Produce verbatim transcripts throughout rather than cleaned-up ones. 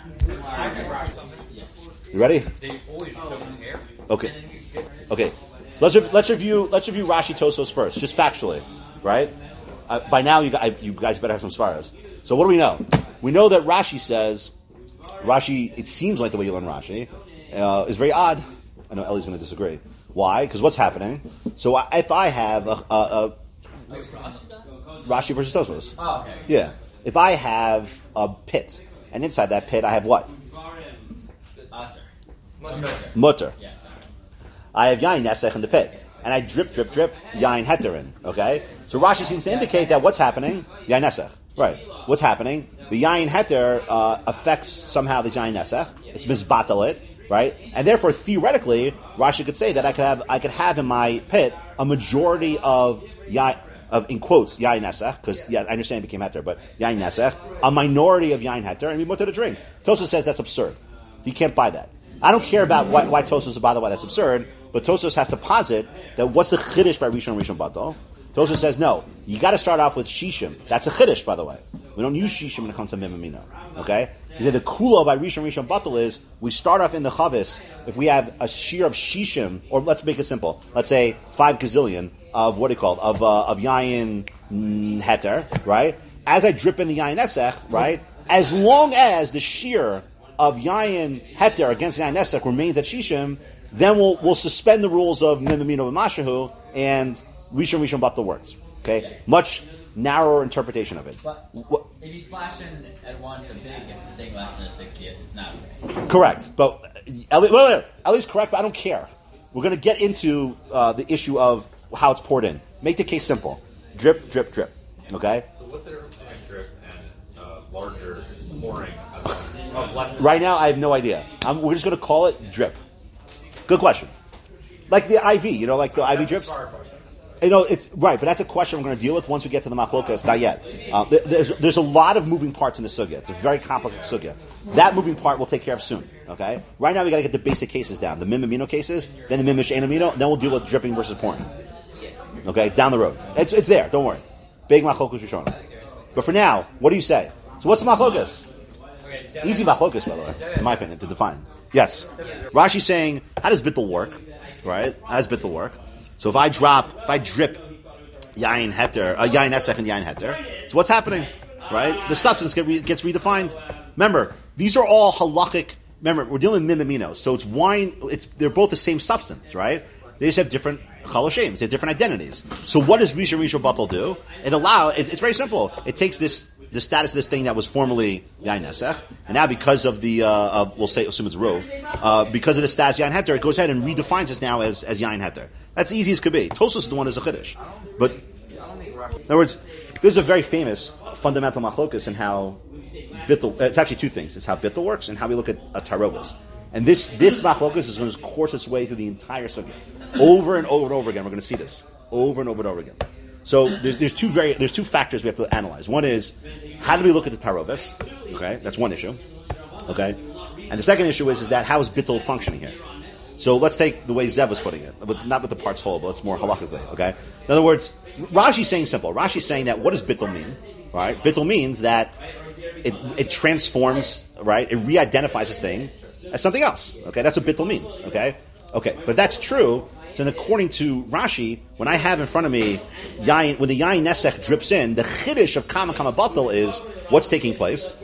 You ready? Okay. Okay. So let's re- let's review let's review Rashi Tosos first, just factually, right? Uh, by now, you guys, you guys better have some svaras. So what do we know? We know that Rashi says Rashi. It seems like the way you learn Rashi uh, is very odd. I know Ellie's going to disagree. Why? Because what's happening? So I, if I have a, a, a Rashi versus Tosos, oh, okay. Yeah. If I have a pit, and inside that pit I have what? Mutter. Mutter. Yeah. I have yain nesech in the pit, and I drip, drip, drip yain heter in. Okay, so Rashi seems to indicate that what's happening? Yain nesech. Right. What's happening? The yain heter uh, affects somehow the yain nesech. It's mizbatalit, right? And therefore, theoretically, Rashi could say that I could have I could have in my pit a majority of yain of in quotes yain nesech, because yeah, I understand it became heter, but yain nesech, a minority of yain heter, and we mutter to drink. Tosa says that's absurd. You can't buy that. I don't care about why, why Tosos, by the way, that's absurd, but Tosos has to posit that what's the chiddush by Rishon Rishon Batal? Tosos says, no, you got to start off with Shishim. That's a chiddush, by the way. We don't use Shishim when it comes to Mimamino. Okay? He said the kula by Rishon Rishon Batal is, we start off in the chavis, if we have a shear of Shishim, or let's make it simple, let's say five gazillion of, what do you call it, of, uh, of Yayin mm, Heter, right? As I drip in the Yayin Esech, right? As long as the shear of Yayin Heter against Yayin Nesek remains at Shishim, then we'll we'll suspend the rules of Mimamino and Mashahu, and Rishon Rishon Batal works. Okay? Much narrower interpretation of it. But what, if you splash in at once a big thing less than a sixtieth, it's not okay. Correct. But Ellie, wait, wait, wait. Ellie's correct, but I don't care. We're going to get into uh, the issue of how it's poured in. Make the case simple. Drip, drip, drip. Okay? So what's the difference between drip and uh, larger pouring as well? Of less than Right now, I have no idea. I'm, we're just going to call it drip. Good question. Like the I V, you know, like the I V drips. You know, it's right, but that's a question we're going to deal with once we get to the machlokas. Not yet. Uh, there's there's a lot of moving parts in the sugya. It's a very complex sugya. That moving part we'll take care of soon. Okay. Right now we got to get the basic cases down. The mim amino cases, then the mimish and amino, then we'll deal with dripping versus pouring. Okay, it's down the road. It's it's there. Don't worry. Big machlokas rishona. But for now, what do you say? So what's the machlokas? Easy machlokas, by the way, in my opinion, to define. Yes. Rashi's saying, how does bittul work? Right? How does bittul work? So if I drop, if I drip yain heter, uh, yain esech and yain heter, so what's happening? Right? The substance get re- gets redefined. Remember, these are all halachic. Remember, we're dealing with mimaminos, so it's wine. It's they're both the same substance, right? They just have different chaloshem, they have different identities. So what does Rishon Rishon Batal do? It allow. It, it's very simple. It takes this the status of this thing that was formerly yain esech, and now because of the uh, uh, we'll say assume it's rov, uh, because of the status yain heter, it goes ahead and redefines this now as as yain heter. That's easy as could be. Tosfos is the one as a chiddush, but in other words, there's a very famous fundamental machlokas in how bittul. It's actually two things. It's how bittul works and how we look at a tarovas. And this this machlokas is going to course its way through the entire sugya, over and over and over again. We're going to see this over and over and over again. So there's there's two very there's two factors we have to analyze. One is how do we look at the tarovis? Okay, that's one issue. Okay, and the second issue is is that how is bittul functioning here? So let's take the way Zev was putting it, with, not with the parts whole, but it's more halachically. Okay, in other words, Rashi's saying simple. Rashi's saying that what does bittul mean? Right, bittul means that it it transforms, right? It re-identifies this thing as something else. Okay, that's what bittul means. Okay, okay, but that's true. So according to Rashi, when I have in front of me, yain, when the yain nesech drips in, the chiddush of kama kama batal is what's taking place,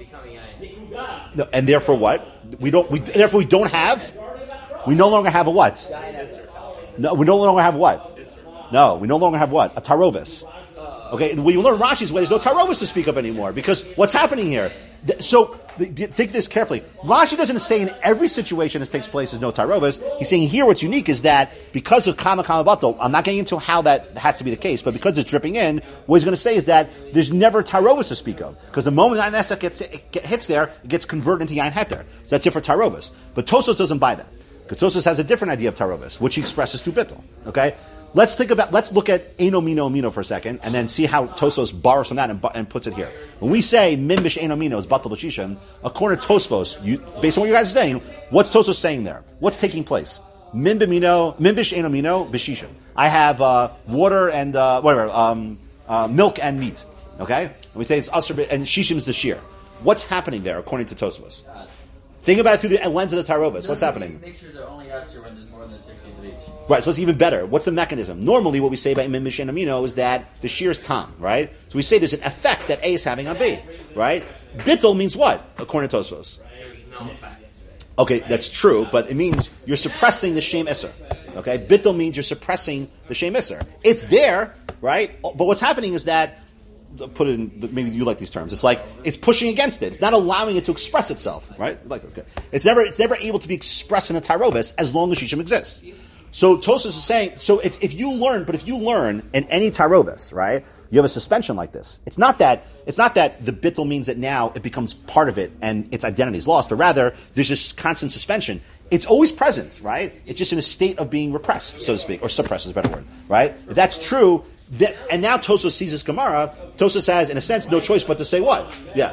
no, and therefore what we don't. We, therefore we don't have. We no longer have a what? No, we no longer have what? No, we no longer have what? A tarovis. Okay, when you learn Rashi's way, there's no tarovis to speak of anymore because what's happening here? So think this carefully. Rashi doesn't say in every situation this takes place there's no tarovis. He's saying here what's unique is that because of kama kama batal, I'm not getting into how that has to be the case, but because it's dripping in, what he's going to say is that there's never tarovis to speak of because the moment yain nesek gets it hits there, it gets converted into yain heter. So that's it for tarovis. But Tosos doesn't buy that because Tosos has a different idea of tarovis, which he expresses through bittul. Okay. Let's think about. Let's look at eno mino mino for a second, and then see how Tosos borrows from that and, and puts it here. When we say mimbish eno mino is batal b'shishim, according to Tosfos, you, based on what you guys are saying, what's Tosos saying there? What's taking place? Mimbimino, mimbish eno mino b'shishim. I have uh, water and uh, whatever, um, uh, milk and meat. Okay, and we say it's usher and shishim is the shear. What's happening there, according to Tosfos? Think about it through the lens of the Tarovis. What's happening? Mixtures are only usher when there's more than sixty of each. Right, so it's even better. What's the mechanism? Normally, what we say about Imim Mishen Amino is that the shear is Tam, right? So we say there's an effect that A is having on B, right? Bittul means what, according to Tosfos? There's no effect. Okay, that's true, but it means you're suppressing the Shem Isser. Okay, Bittul means you're suppressing the Shem Isser. It's there, right? But what's happening is that, put it in, maybe you like these terms, it's like, it's pushing against it. It's not allowing it to express itself, right? You like this, okay. It's never, it's never able to be expressed in a Tarovis as long as Shishim exists. So Tosfos is saying, so if, if you learn, but if you learn in any Tarovis, right, you have a suspension like this. It's not that, it's not that the Bittul means that now it becomes part of it and its identity is lost, but rather there's this constant suspension. It's always present, right? It's just in a state of being repressed, so to speak, or suppressed is a better word, right? If that's true, that, and now Tosfos sees this Gemara, Tosfos has, in a sense, no choice but to say what? Yeah.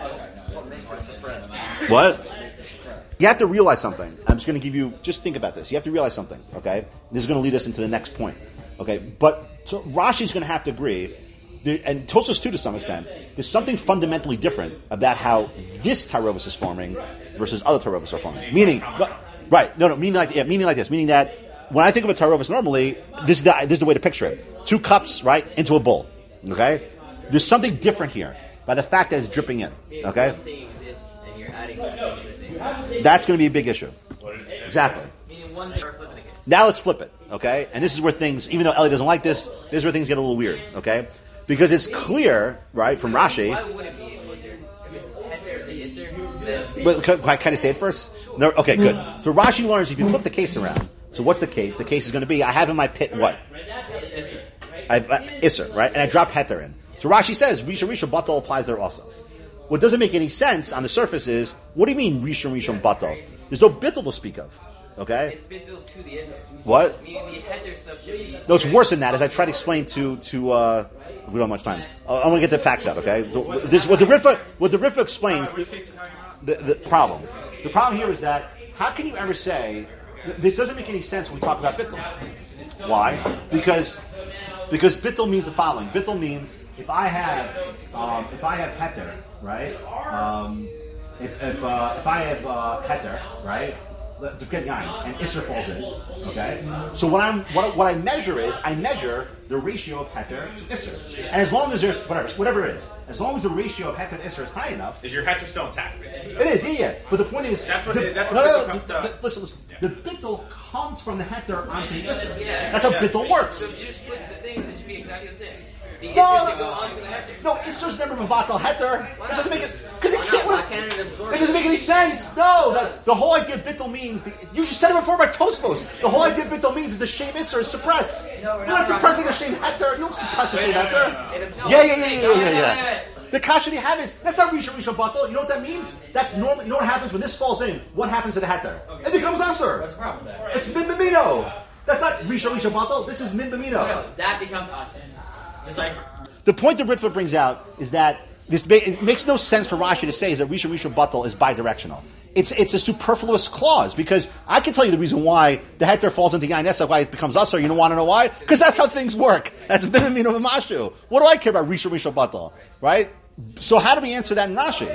What? You have to realize something. I'm just going to give you, just think about this. You have to realize something, okay? This is going to lead us into the next point, okay? But so Rashi's going to have to agree, there, and Tosfos too to some extent, there's something fundamentally different about how this Tarovis is forming versus other Tarovis are forming. Meaning, but, right, no, no, meaning like, yeah, meaning like this, meaning that when I think of a Tarovis normally, this is, the, this is the way to picture it. Two cups, right, into a bowl, okay? There's something different here by the fact that it's dripping in, okay? That's going to be a big issue. Exactly. Now let's flip it, okay? And this is where things, even though Eli doesn't like this, this is where things get a little weird, okay? Because it's clear, right, from Rashi. Why would it be heter? If it's heter, the isser, then... But can, can I say it first? No, okay, good. So Rashi learns if you flip the case around. So what's the case? The case is going to be, I have in my pit what? I've uh, Isser, right? And I drop heter in. So Rashi says, Rishon Rishon Batal applies there also. What doesn't make any sense on the surface is, what do you mean Rishon Rishon Batal? There's no bittul to speak of, okay? It's bittul to the isser. What? The, the heter stuff should be... No, it's worse than that, as I try to explain to, to uh, we don't have much time. Uh, I want to get the facts out, okay? This, what the Rifa, what the Rifa explains, the, the, the problem. The problem here is that, how can you ever say, this doesn't make any sense when we talk about bittul. Why? Because because bittul means the following. Bittul means if I have um, if I have heter, right? Um, if if, uh, if I have uh, heter, right? To get yain, and isser falls in. Okay. So what I'm what what I measure is I measure the ratio of heter to isser, and as long as there's whatever whatever it is, as long as the ratio of heter to isser is high enough, Is your heter still intact, basically? it is, yeah, yeah. But the point is, That's what the, it- that's no, what no, bittul no, comes the, to. the, listen, listen. The bittul comes from the heter onto the isser. Yeah. That's how Yeah. bittul works. So if you just split the things, it should be exactly the same. The No, isser no, should go onto the heter. No, isser's never mevatel heter. It doesn't make it because it Why can't. not? Why can't it absorb It doesn't make any sense. No, the, the whole idea of bittul means the, you just said it before by Tosfos. The whole idea of bittul means is the shem isser is suppressed. No, we're You're not not suppressing a shem heter. You don't suppress a shem heter. It absorbs. Yeah, yeah, yeah, yeah, yeah, yeah. Wait, wait, wait. The kasha you have is that's not rishon rishon batal. You know what that means? That's normal. You know what happens when this falls in? What happens to the heter? It becomes usher. What's the problem there? It's min b'mino. That's not rishon rishon batal. This is min b'mino. No, that becomes us. Just like The point that Ritva brings out is that this ma- it makes no sense for Rashi to say is that Rishon Rishon Batal is bidirectional. It's it's a superfluous clause because I can tell you the reason why the heter falls into Yain Esach, why it becomes usher. You don't want to know why? Because that's how things work. That's Bimamino Mamashu. What do I care about Rishon Rishon Batal? Right? So how do we answer that in Rashi?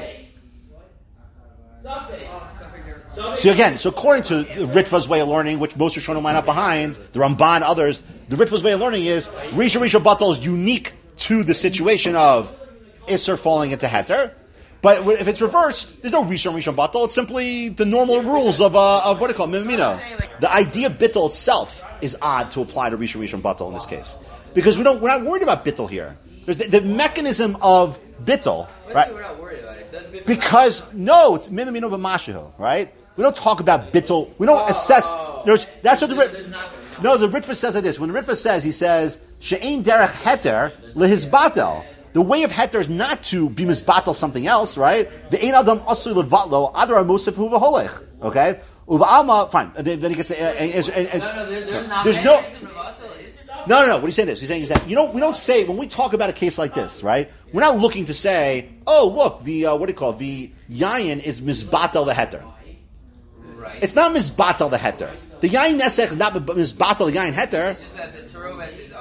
So again, so according to Ritva's way of learning, which most Rishonim line up behind, the Ramban, others, the Ritva's way of learning is Rishon Rishon Batal is unique to the situation of Isser falling into Heter. But if it's reversed, there's no Rishon Rishon Batal. It's simply the normal rules of uh, of what do you call it, Mimino. The idea of Bittul itself is odd to apply to Rishon Rishon Batal in this case. Because we don't, we're not worried about Bittul here. There's the, the mechanism of Bittul, right? we're not worried about it. Does Bittul Because, no, it's Mimino B'mashiho, right? We don't talk about Bittul. We don't assess. There's, that's what the Rit, no, the Ritva says like this. When the Ritva says, he says, She'ein derech heter lehizbatel. The way of heter is not to be misbatel something else, right? The ein adam asu levatlo adar musaf hu v'holech. Okay, uva alma. Fine. Then, then he gets. Uh, uh, uh, uh, No, no, there, there's not. There's no. mechanism of also is- No, no, no. What he's saying is, he's saying is that you know we don't say when we talk about a case like this, right? We're not looking to say, oh, look, the uh, what do you call it? The yayin is misbatel the heter. Right. It's not misbatel the heter. The yayin nesech is not misbatel the yayin heter. It's just that the Teroves is us.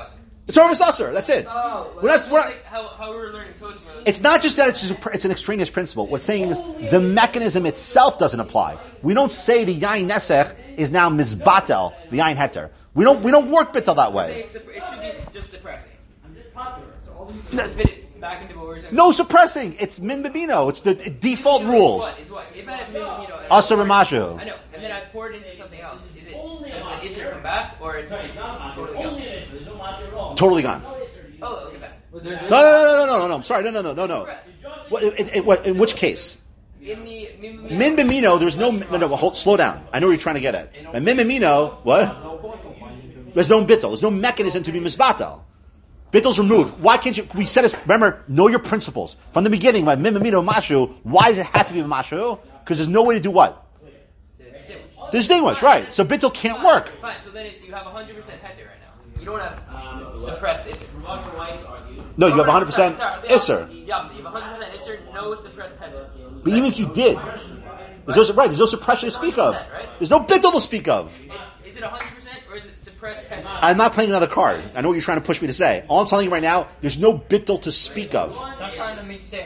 It's Orvis Usser. That's it. Oh, well, Well, that's that's what. like how, how we were learning Tosfos. It's not just that it's just a, it's an extraneous principle. What's saying is the mechanism itself doesn't apply. We don't say the yain nesech is now mizbatel the yain heter. We don't we don't work bitel that Say way. it's, it should be just suppressing. Just spit it back into what we were saying. No suppressing. It's min bibino. It's the default Is rules. what? Is what? If I have minimum, you know, and Asa I pour it- Ramashu. I know, and then I pour it into something else. Is it does the Isser come back or it's totally gone? Totally gone. Oh, look at that. No, no, no, no, no, no, no. I'm sorry. No, no, no, no, no. What, it, it, what, in which case? In the Min bimino, there's no no no. Hold, slow down. I know what you're trying to get at. And min bimino, what? There's no bittel. There's no mechanism to be misbatel. Bittel's removed. Why can't you? We said this. Remember, know your principles from the beginning. By min bimino mashu. Why does it have to be mashu? Because there's no way to do what? Distinguish, right? So bittel can't work. Fine, so then it, you have one hundred percent heter right now. You don't have suppressed Isser. No, you have one hundred percent Sorry, the isser. opposite. The opposite. You have one hundred percent Isser, no suppressed heter. But even if you did, there's no right. There's no suppression to speak of. There's no bittel to speak of. It, is it one hundred percent or is it suppressed heter? I'm not playing another card. I know what you're trying to push me to say. All I'm telling you right now, there's no bittel to speak of. I'm not trying to make you say